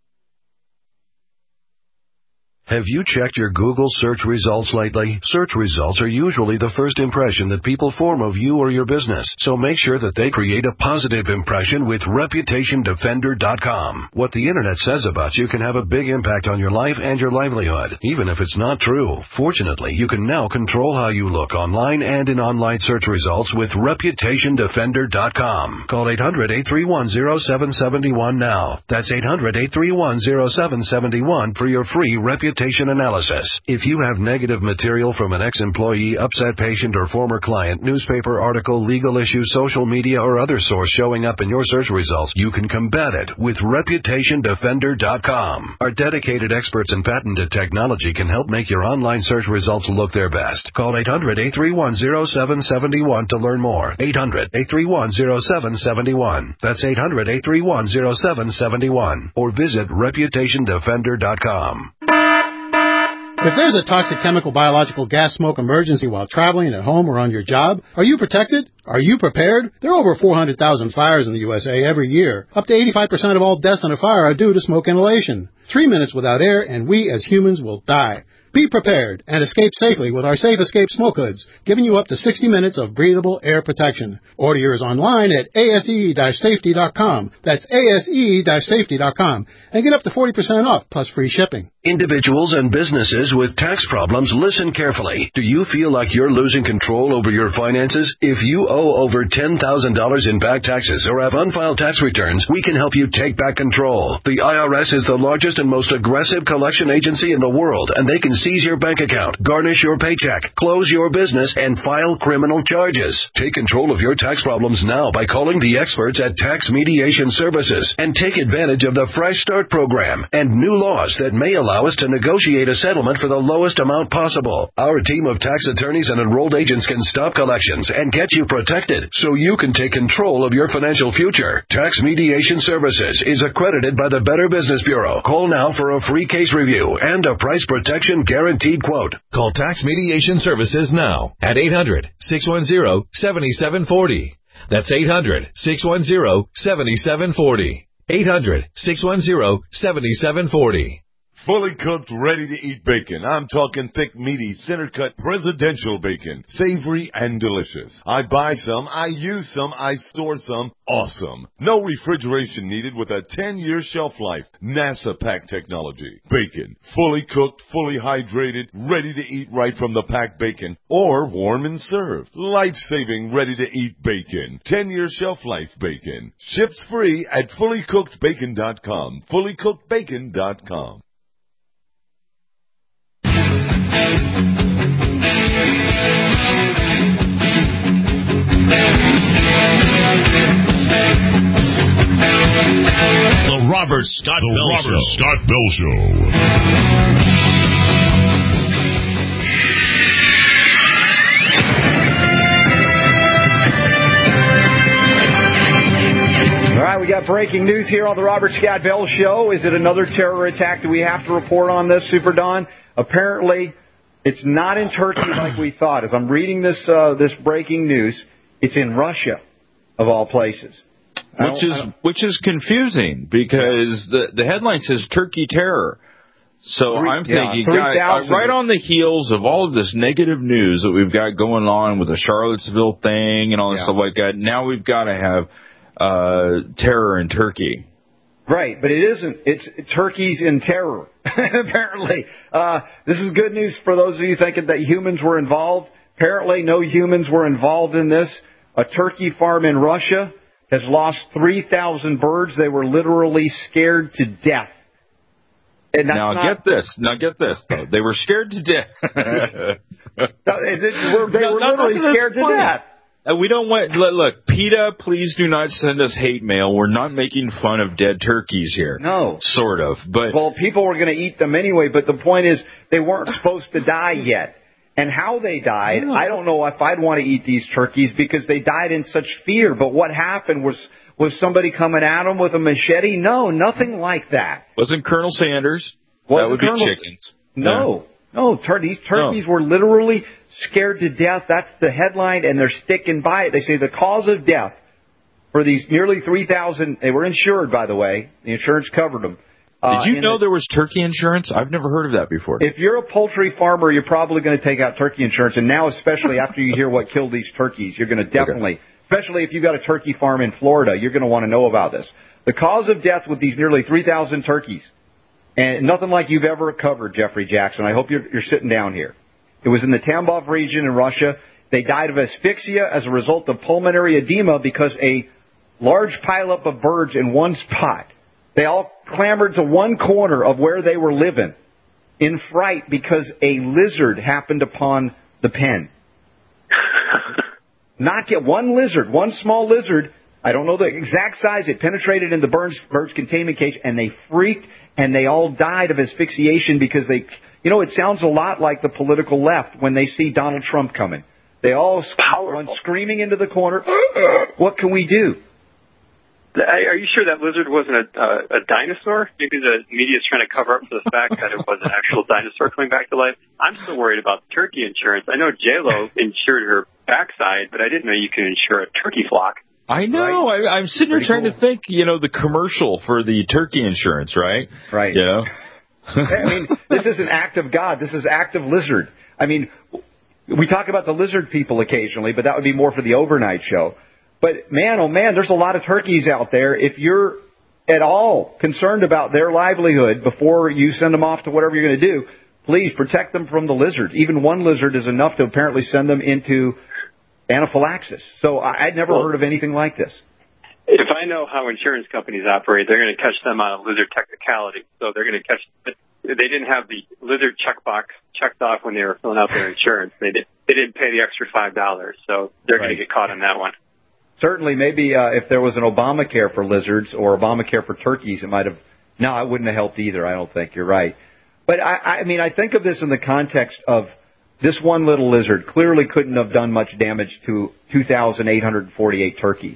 Have you checked your Google search results lately? Search results are usually the first impression that people form of you or your business, so make sure that they create a positive impression with reputation defender dot com. What the internet says about you can have a big impact on your life and your livelihood, even if it's not true. Fortunately, you can now control how you look online and in online search results with reputation defender dot com. Call eight hundred, eight three one, zero seven seven one now. That's eight hundred, eight three one, zero seven seven one for your free reputation analysis. If you have negative material from an ex-employee, upset patient, or former client, newspaper article, legal issue, social media, or other source showing up in your search results, you can combat it with reputation defender dot com. Our dedicated experts in patented technology can help make your online search results look their best. Call eight hundred, eight three one, zero seven seven one to learn more. eight hundred, eight three one, zero seven seven one. That's eight hundred, eight three one, zero seven seven one. Or visit reputation defender dot com. If there's a toxic chemical, biological, gas, smoke emergency while traveling at home or on your job, are you protected? Are you prepared? There are over four hundred thousand fires in the U S A every year. Up to eighty-five percent of all deaths in a fire are due to smoke inhalation. Three minutes without air and we as humans will die. Be prepared and escape safely with our Safe Escape smoke hoods, giving you up to sixty minutes of breathable air protection. Order yours online at A S E safety dot com. That's A S E safety dot com. And get up to forty percent off plus free shipping. Individuals and businesses with tax problems, listen carefully. Do you feel like you're losing control over your finances? If you owe over ten thousand dollars in back taxes or have unfiled tax returns, we can help you take back control. The I R S is the largest and most aggressive collection agency in the world, and they can seize your bank account, garnish your paycheck, close your business, and file criminal charges. Take control of your tax problems now by calling the experts at Tax Mediation Services and take advantage of the Fresh Start program and new laws that may allow us to negotiate a settlement for the lowest amount possible. Our team of tax attorneys and enrolled agents can stop collections and get you protected so you can take control of your financial future. Tax Mediation Services is accredited by the Better Business Bureau. Call now for a free case review and a price protection guaranteed quote. Call Tax Mediation Services now at eight hundred, six one zero, seven seven four zero. That's eight hundred, six one zero, seven seven four zero. eight hundred, six one zero, seven seven four zero. Fully cooked, ready-to-eat bacon. I'm talking thick, meaty, center-cut, presidential bacon. Savory and delicious. I buy some, I use some, I store some. Awesome. No refrigeration needed with a ten-year shelf life. NASA pack technology. Bacon. Fully cooked, fully hydrated, ready to eat right from the packed bacon. Or warm and served. Life-saving, ready-to-eat bacon. ten-year shelf life bacon. Ships free at fully cooked bacon dot com. fully cooked bacon dot com. The Robert Scott the Bell Robert Show. Scott Bell Show. All right, we got breaking news here on the Robert Scott Bell Show. Is it another terror attack? Do we have to report on this, Super Don? Apparently, it's not in Turkey like we thought. As I'm reading this uh, this breaking news, it's in Russia, of all places. Which is which is confusing because the the headline says Turkey terror. So Three, I'm thinking, yeah, guys, right on the heels of all of this negative news that we've got going on with the Charlottesville thing and all that yeah. stuff like that, now we've got to have uh, terror in Turkey. Right, but it isn't. It's Turkey's in terror, apparently. Uh, this is good news for those of you thinking that humans were involved. Apparently no humans were involved in this. A turkey farm in Russia has lost three thousand birds. They were literally scared to death. And that's now not, get this. Now get this. Though. They were scared to death. they were literally scared to funny. death. Uh, we don't want. Look, look, PETA, please do not send us hate mail. We're not making fun of dead turkeys here. No, sort of. But well, people were going to eat them anyway. But the point is, they weren't supposed to die yet. And how they died, I don't know if I'd want to eat these turkeys because they died in such fear. But what happened was, was somebody coming at them with a machete? No, nothing like that. Wasn't Colonel Sanders? Wasn't that would Colonel... be chickens. No, yeah. no. Tur- these turkeys no. were literally scared to death. That's the headline, and they're sticking by it. They say the cause of death for these nearly three thousand, they were insured, by the way. The insurance covered them. Did you uh, know the, there was turkey insurance? I've never heard of that before. If you're a poultry farmer, you're probably going to take out turkey insurance. And now, especially after you hear what killed these turkeys, you're going to definitely, okay. especially if you've got a turkey farm in Florida, you're going to want to know about this. The cause of death with these nearly three thousand turkeys, and nothing like you've ever covered, Jeffrey Jackson. I hope you're, you're sitting down here. It was in the Tambov region in Russia. They died of asphyxia as a result of pulmonary edema because a large pileup of birds in one spot. They all clamored to one corner of where they were living in fright because a lizard happened upon the pen. Not get one lizard, one small lizard. I don't know the exact size. It penetrated in the bird's, bird's containment cage, and they freaked, and they all died of asphyxiation because they, you know, it sounds a lot like the political left when they see Donald Trump coming. They all run screaming into the corner. What can we do? Are you sure that lizard wasn't a, uh, a dinosaur? Maybe the media is trying to cover up for the fact that it was an actual dinosaur coming back to life. I'm still worried about turkey insurance. I know J-Lo insured her backside, but I didn't know you could insure a turkey flock. I know. Right? I, I'm sitting here trying cool. to think, you know, the commercial for the turkey insurance, right? Right. You know? I mean, this is an act of God. This is act of lizard. I mean, we talk about the lizard people occasionally, but that would be more for the overnight show. But, man, oh, man, there's a lot of turkeys out there. If you're at all concerned about their livelihood before you send them off to whatever you're going to do, please protect them from the lizards. Even one lizard is enough to apparently send them into anaphylaxis. So I, I'd never well, heard of anything like this. If I know how insurance companies operate, they're going to catch them on a lizard technicality. So they're going to catch – they didn't have the lizard checkbox checked off when they were filling out their insurance. They, did, they didn't pay the extra five dollars. So they're right. going to get caught on that one. Certainly, maybe uh, if there was an Obamacare for lizards or Obamacare for turkeys, it might have – no, it wouldn't have helped either, I don't think. You're right. But, I, I mean, I think of this in the context of this one little lizard clearly couldn't have done much damage to two thousand eight hundred forty-eight turkeys.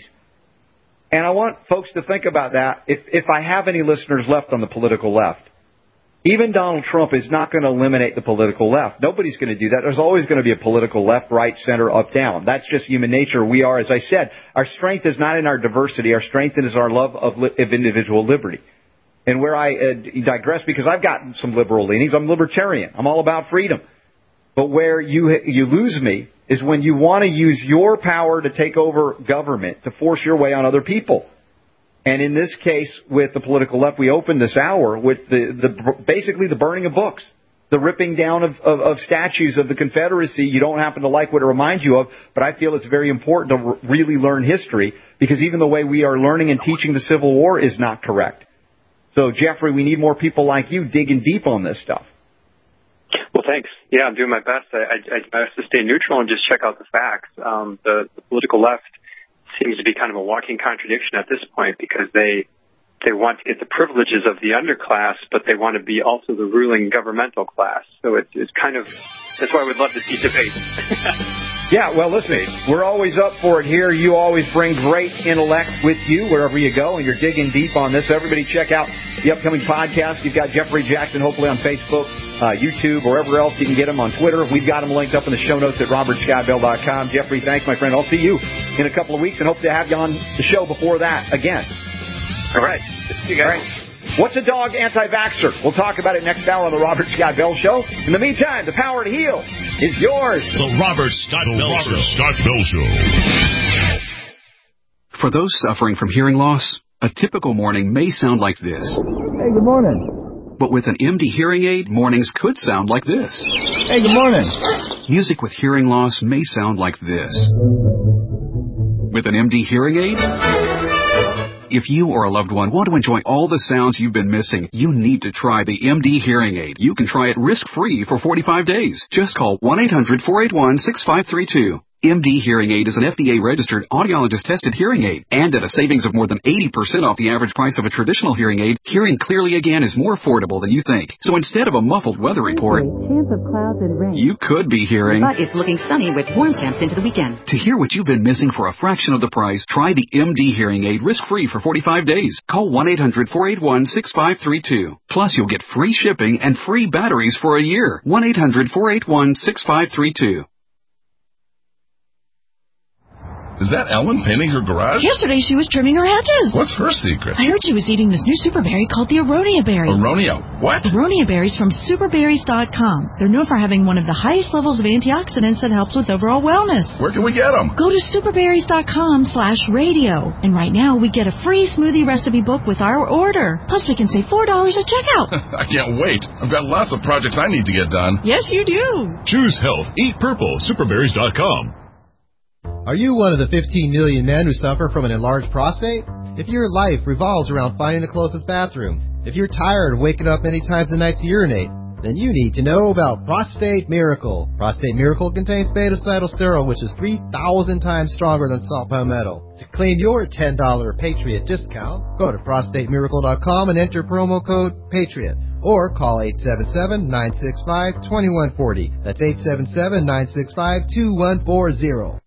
And I want folks to think about that. If, if I have any listeners left on the political left, even Donald Trump is not going to eliminate the political left. Nobody's going to do that. There's always going to be a political left, right, center, up, down. That's just human nature. We are, as I said, our strength is not in our diversity. Our strength is our love of, li- of individual liberty. And where I uh, digress, because I've got some liberal leanings, I'm libertarian. I'm all about freedom. But where you you lose me is when you want to use your power to take over government to force your way on other people. And in this case, with the political left, we opened this hour with the, the basically the burning of books, the ripping down of, of, of statues of the Confederacy. You don't happen to like what it reminds you of, but I feel it's very important to r- really learn history, because even the way we are learning and teaching the Civil War is not correct. So, Jeffrey, we need more people like you digging deep on this stuff. Well, thanks. Yeah, I'm doing my best. I, I, I have to stay neutral and just check out the facts. Um, the, the political left seems to be kind of a walking contradiction at this point, because they they want to get the privileges of the underclass, but they want to be also the ruling governmental class. So it's, it's kind of, that's why I would love to see debate. Yeah, well, listen, we're always up for it here. You always bring great intellect with you wherever you go, and you're digging deep on this. So everybody check out the upcoming podcast. You've got Jeffrey Jackson, hopefully on Facebook, uh, YouTube, wherever else you can get him on Twitter. We've got him linked up in the show notes at robert scott bell dot com. Jeffrey, thanks, my friend. I'll see you in a couple of weeks and hope to have you on the show before that again. All right. See you guys. All right. What's a dog anti-vaxxer? We'll talk about it next hour on the Robert Scott Bell Show. In the meantime, the power to heal is yours. The Robert Scott the Bell Robert Show. Scott Bell Show. For those suffering from hearing loss, a typical morning may sound like this. Hey, good morning. But with an M D hearing aid, mornings could sound like this. Hey, good morning. Music with hearing loss may sound like this. With an M D hearing aid, if you or a loved one want to enjoy all the sounds you've been missing, you need to try the M D Hearing Aid. You can try it risk-free for forty-five days. Just call one eight hundred four eight one six five three two. M D Hearing Aid is an F D A-registered, audiologist-tested hearing aid. And at a savings of more than eighty percent off the average price of a traditional hearing aid, hearing clearly again is more affordable than you think. So instead of a muffled weather report, chance of clouds and rain, you could be hearing... But it's looking sunny with warm temps into the weekend. To hear what you've been missing for a fraction of the price, try the M D Hearing Aid risk-free for forty-five days. Call one eight hundred four eight one six five three two. Plus, you'll get free shipping and free batteries for a year. one eight hundred four eight one six five three two. Is that Ellen painting her garage? Yesterday she was trimming her hedges. What's her secret? I heard she was eating this new super berry called the Aronia berry. Aronia what? Aronia berries from super berries dot com. They're known for having one of the highest levels of antioxidants that helps with overall wellness. Where can we get them? Go to super berries dot com slash radio. And right now we get a free smoothie recipe book with our order. Plus we can save four dollars at checkout. I can't wait. I've got lots of projects I need to get done. Yes, you do. Choose health. Eat purple. super berries dot com. Are you one of the fifteen million men who suffer from an enlarged prostate? If your life revolves around finding the closest bathroom, if you're tired of waking up many times a night to urinate, then you need to know about Prostate Miracle. Prostate Miracle contains beta-cytosterol, which is three thousand times stronger than salt palmetto. To claim your ten dollars Patriot discount, go to prostate miracle dot com and enter promo code PATRIOT. Or call eight seven seven, nine six five, two one four zero. That's eight seven seven, nine six five, two one four zero.